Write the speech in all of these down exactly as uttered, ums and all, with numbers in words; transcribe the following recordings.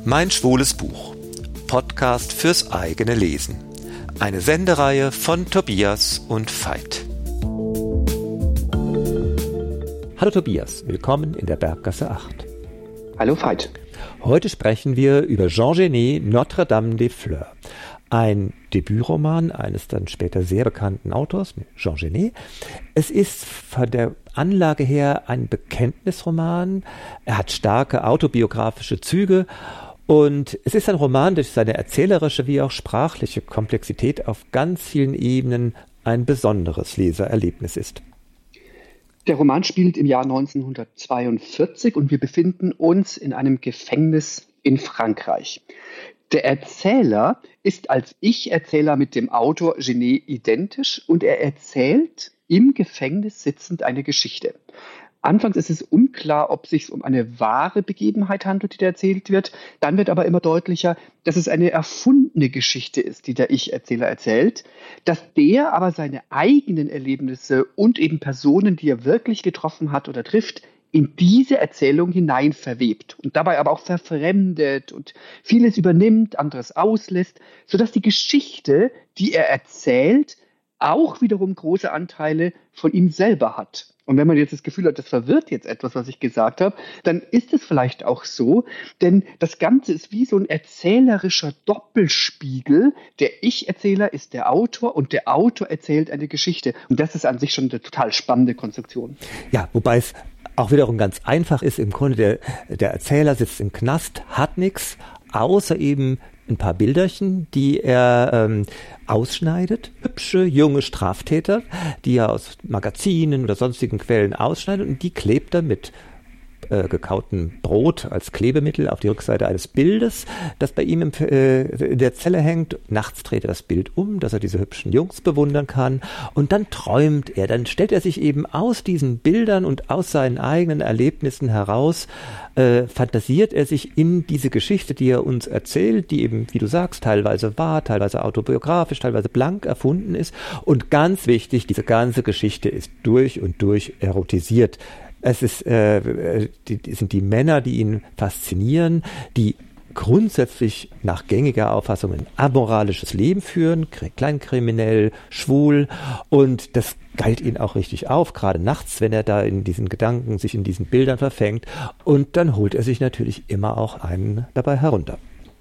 Mein schwules Buch. Podcast fürs eigene Lesen. Eine Sendereihe von Tobias und Veit. Hallo Tobias, willkommen in der Berggasse acht. Hallo Veit. Heute sprechen wir über Jean Genet, Notre-Dame des Fleurs. Ein Debütroman eines dann später sehr bekannten Autors, Jean Genet. Es ist von der Anlage her ein Bekenntnisroman. Er hat starke autobiografische Züge und es ist ein Roman, der durch seine erzählerische wie auch sprachliche Komplexität auf ganz vielen Ebenen ein besonderes Lesererlebnis ist. Der Roman spielt im Jahr neunzehnhundertzweiundvierzig und wir befinden uns in einem Gefängnis in Frankreich. Der Erzähler ist als Ich-Erzähler mit dem Autor Genet identisch und er erzählt im Gefängnis sitzend eine Geschichte. Anfangs ist es unklar, ob es sich um eine wahre Begebenheit handelt, die da erzählt wird. Dann wird aber immer deutlicher, dass es eine erfundene Geschichte ist, die der Ich-Erzähler erzählt, dass der aber seine eigenen Erlebnisse und eben Personen, die er wirklich getroffen hat oder trifft, in diese Erzählung hinein verwebt und dabei aber auch verfremdet und vieles übernimmt, anderes auslässt, sodass die Geschichte, die er erzählt, auch wiederum große Anteile von ihm selber hat. Und wenn man jetzt das Gefühl hat, das verwirrt jetzt etwas, was ich gesagt habe, dann ist es vielleicht auch so, denn das Ganze ist wie so ein erzählerischer Doppelspiegel. Der Ich-Erzähler ist der Autor und der Autor erzählt eine Geschichte. Und das ist an sich schon eine total spannende Konstruktion. Ja, wobei es auch wiederum ganz einfach ist, im Grunde der, der Erzähler sitzt im Knast, hat nichts, außer eben ein paar Bilderchen, die er ähm, ausschneidet. Hübsche, junge Straftäter, die er aus Magazinen oder sonstigen Quellen ausschneidet und die klebt er mit äh, gekautem Brot als Klebemittel auf die Rückseite eines Bildes, das bei ihm im, äh, in der Zelle hängt. Nachts dreht er das Bild um, dass er diese hübschen Jungs bewundern kann und dann träumt er, dann stellt er sich eben aus diesen Bildern und aus seinen eigenen Erlebnissen heraus, äh, fantasiert er sich in diese Geschichte, die er uns erzählt, die eben, wie du sagst, teilweise wahr, teilweise autobiografisch, teilweise blank erfunden ist und ganz wichtig, diese ganze Geschichte ist durch und durch erotisiert. Es ist, äh, die, sind die Männer, die ihn faszinieren, die grundsätzlich nach gängiger Auffassung ein amoralisches Leben führen, kleinkriminell, schwul und das geilt ihn auch richtig auf, gerade nachts, wenn er da in diesen Gedanken, sich in diesen Bildern verfängt und dann holt er sich natürlich immer auch einen dabei herunter.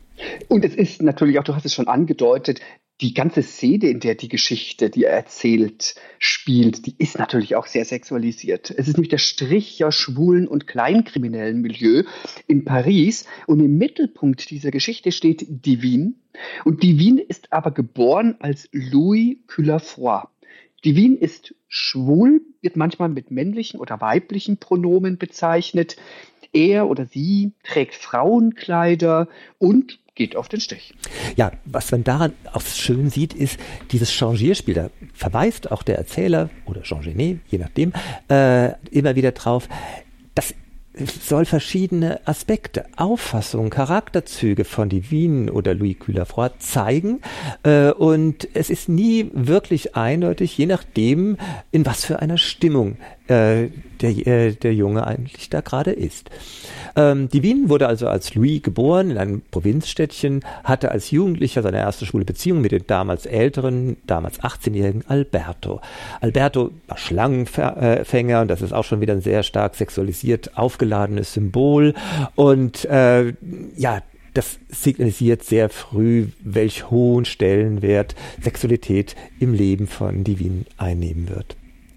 Und es ist natürlich auch, du hast es schon angedeutet, die ganze Szene, in der die Geschichte, die er erzählt, spielt, die ist natürlich auch sehr sexualisiert. Es ist nämlich der Strich ja schwulen und kleinkriminellen Milieu in Paris und im Mittelpunkt dieser Geschichte steht Divine. Und Divine ist aber geboren als Louis Cullafroy. Divine ist schwul, wird manchmal mit männlichen oder weiblichen Pronomen bezeichnet. Er oder sie trägt Frauenkleider und geht auf den Stich. Ja, was man daran auch schön sieht, ist dieses Changierspiel. Da verweist auch der Erzähler oder Jean Genet, je nachdem, äh, immer wieder drauf. Das soll verschiedene Aspekte, Auffassungen, Charakterzüge von Divine oder Louis Cullafroy zeigen äh, und es ist nie wirklich eindeutig, je nachdem, in was für einer Stimmung äh, der, äh, der Junge eigentlich da gerade ist. Ähm, Divine wurde also als Louis geboren in einem Provinzstädtchen, hatte als Jugendlicher seine erste schwule Beziehung mit dem damals älteren, damals achtzehnjährigen Alberto. Alberto war Schlangenfänger und das ist auch schon wieder ein sehr stark sexualisiert aufgeladenes Symbol und äh, ja, das signalisiert sehr früh, welch hohen Stellenwert Sexualität im Leben von Divine einnehmen wird.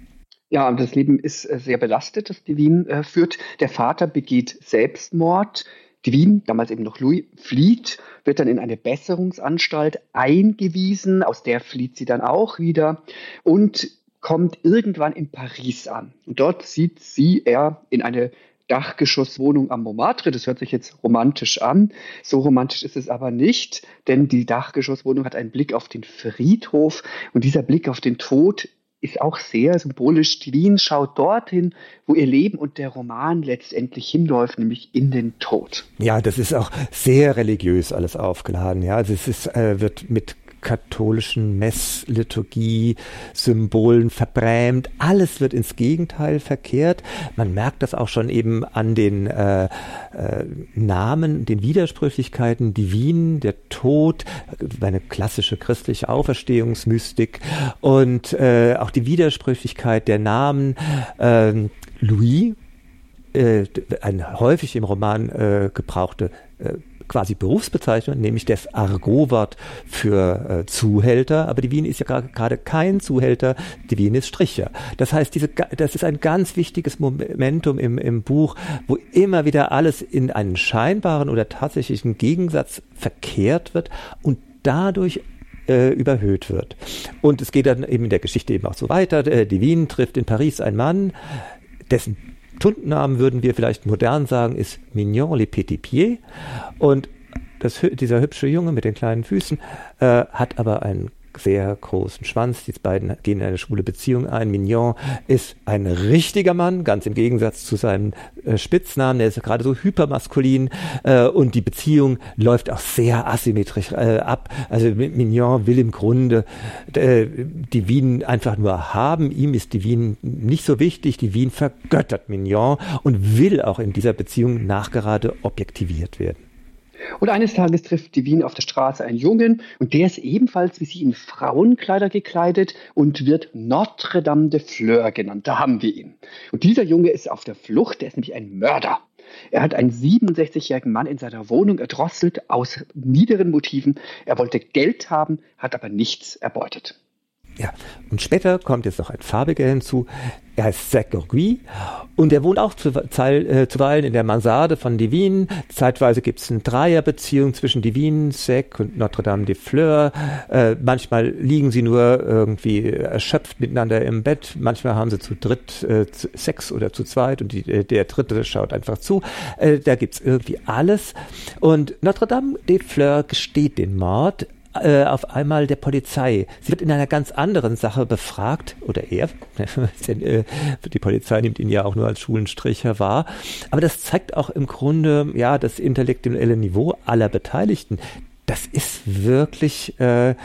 Ja, und das Leben ist sehr belastet, das Divine äh, führt. Der Vater begeht Selbstmord. Divine, damals eben noch Louis, flieht, wird dann in eine Besserungsanstalt eingewiesen. Aus der flieht sie dann auch wieder und kommt irgendwann in Paris an. Und dort zieht sie, er, in eine Dachgeschosswohnung am Montmartre. Das hört sich jetzt romantisch an. So romantisch ist es aber nicht, denn die Dachgeschosswohnung hat einen Blick auf den Friedhof und dieser Blick auf den Tod ist auch sehr symbolisch. Divine schaut dorthin, wo ihr Leben und der Roman letztendlich hinläuft, nämlich in den Tod. Ja, das ist auch sehr religiös alles aufgeladen. Ja, also es ist, äh, wird mit katholischen Messliturgie, Symbolen verbrämt. Alles wird ins Gegenteil verkehrt. Man merkt das auch schon eben an den äh, äh, Namen, den Widersprüchlichkeiten, Divin, der Tod, eine klassische christliche Auferstehungsmystik und äh, auch die Widersprüchlichkeit der Namen. Äh, Louis, äh, eine häufig im Roman äh, gebrauchte äh, quasi Berufsbezeichnung, nämlich das Argot-Wort für äh, Zuhälter, aber Divin ist ja gerade kein Zuhälter, Divin ist Stricher. Das heißt, diese, das ist ein ganz wichtiges Momentum im, im Buch, wo immer wieder alles in einen scheinbaren oder tatsächlichen Gegensatz verkehrt wird und dadurch äh, überhöht wird. Und es geht dann eben in der Geschichte eben auch so weiter. Äh, Divin trifft in Paris einen Mann, dessen Tuntennamen, würden wir vielleicht modern sagen, ist Mignon les Petits Pieds. Und das, dieser hübsche Junge mit den kleinen Füßen äh, hat aber einen sehr großen Schwanz. Die beiden gehen in eine schwule Beziehung ein. Mignon ist ein richtiger Mann, ganz im Gegensatz zu seinem äh, Spitznamen. Der ist gerade so hypermaskulin äh, und die Beziehung läuft auch sehr asymmetrisch äh, ab. Also Mignon will im Grunde äh, Divin einfach nur haben. Ihm ist Divin nicht so wichtig. Divin vergöttert Mignon und will auch in dieser Beziehung nachgerade objektiviert werden. Und eines Tages trifft Divin auf der Straße einen Jungen und der ist ebenfalls wie sie in Frauenkleider gekleidet und wird Notre Dame de Fleur genannt. Da haben wir ihn. Und dieser Junge ist auf der Flucht, der ist nämlich ein Mörder. Er hat einen siebenundsechzigjährigen Mann in seiner Wohnung erdrosselt aus niederen Motiven. Er wollte Geld haben, hat aber nichts erbeutet. Ja, und später kommt jetzt noch ein farbiger hinzu. Er heißt Zac Orguy und er wohnt auch zuweilen äh, zuweilen in der Mansarde von Divin. Zeitweise gibt es eine Dreierbeziehung zwischen Divin, Zac und Notre Dame de Fleur. Äh, manchmal liegen sie nur irgendwie erschöpft miteinander im Bett. Manchmal haben sie zu dritt äh, Sex oder zu zweit und die, äh, der Dritte schaut einfach zu. Äh, da gibt's irgendwie alles. Und Notre Dame de Fleur gesteht den Mord auf einmal der Polizei. Sie wird in einer ganz anderen Sache befragt, oder er, die Polizei nimmt ihn ja auch nur als Schulenstricher wahr, aber das zeigt auch im Grunde ja das intellektuelle Niveau aller Beteiligten. Das ist wirklich äh,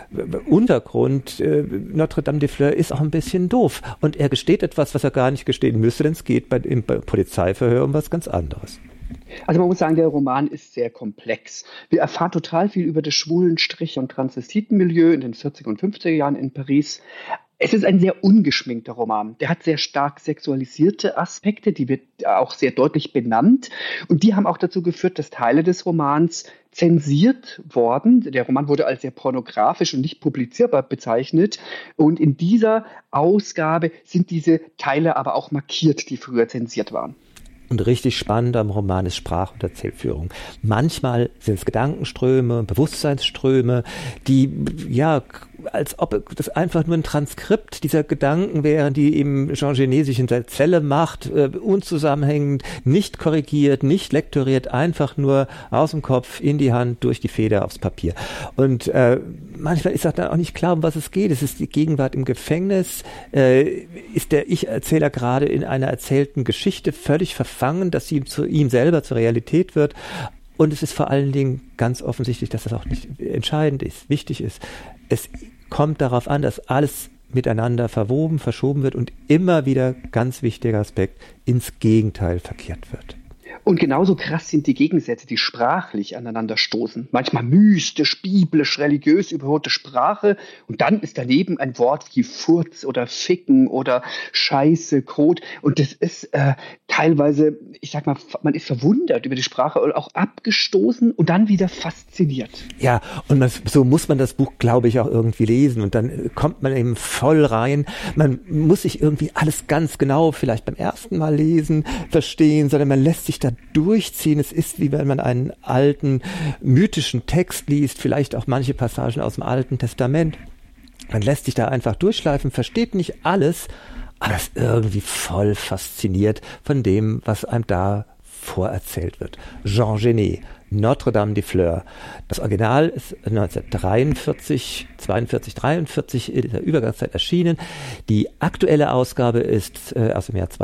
Untergrund. Äh, Notre Dame de Fleur ist auch ein bisschen doof. Und er gesteht etwas, was er gar nicht gestehen müsste, denn es geht bei, im Polizeiverhör um was ganz anderes. Also man muss sagen, der Roman ist sehr komplex. Wir erfahren total viel über das Schwulenstrich- und Transvestitenmilieu in den vierziger und fünfziger Jahren in Paris. Es ist ein sehr ungeschminkter Roman. Der hat sehr stark sexualisierte Aspekte, die wird auch sehr deutlich benannt. Und die haben auch dazu geführt, dass Teile des Romans zensiert worden. Der Roman wurde als sehr pornografisch und nicht publizierbar bezeichnet. Und in dieser Ausgabe sind diese Teile aber auch markiert, die früher zensiert waren. Und richtig spannend am Roman ist Sprach- und Erzählführung. Manchmal sind es Gedankenströme, Bewusstseinsströme, die, ja, als ob das einfach nur ein Transkript dieser Gedanken wären, die eben Jean Genet sich in der Zelle macht, äh, unzusammenhängend, nicht korrigiert, nicht lektoriert, einfach nur aus dem Kopf, in die Hand, durch die Feder aufs Papier. Und äh, manchmal ist auch dann auch nicht klar, um was es geht. Es ist die Gegenwart im Gefängnis, äh, ist der Ich-Erzähler gerade in einer erzählten Geschichte völlig verfangen, dass sie zu ihm selber zur Realität wird. Und es ist vor allen Dingen ganz offensichtlich, dass das auch nicht entscheidend ist, wichtig ist. Es kommt darauf an, dass alles miteinander verwoben, verschoben wird und immer wieder, ganz wichtiger Aspekt, ins Gegenteil verkehrt wird. Und genauso krass sind die Gegensätze, die sprachlich aneinander stoßen. Manchmal mystisch, biblisch, religiös überhöhte Sprache und dann ist daneben ein Wort wie Furz oder Ficken oder Scheiße, Kot. Und das ist äh, teilweise, ich sag mal, man ist verwundert über die Sprache und auch abgestoßen und dann wieder fasziniert. Ja, und das, so muss man das Buch, glaube ich, auch irgendwie lesen und dann kommt man eben voll rein. Man muss sich irgendwie alles ganz genau vielleicht beim ersten Mal lesen, verstehen, sondern man lässt sich da durchziehen. Es ist, wie wenn man einen alten, mythischen Text liest, vielleicht auch manche Passagen aus dem Alten Testament. Man lässt sich da einfach durchschleifen, versteht nicht alles, aber ist irgendwie voll fasziniert von dem, was einem da vorerzählt wird. Jean Genet, Notre Dame de Fleur. Das Original ist neunzehnhundertdreiundvierzig, zweiundvierzig, dreiundvierzig in der Übergangszeit erschienen. Die aktuelle Ausgabe ist äh, aus dem Jahr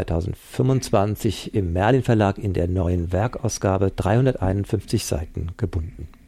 zweitausendfünfundzwanzig im Merlin Verlag in der neuen Werkausgabe, dreihunderteinundfünfzig Seiten gebunden.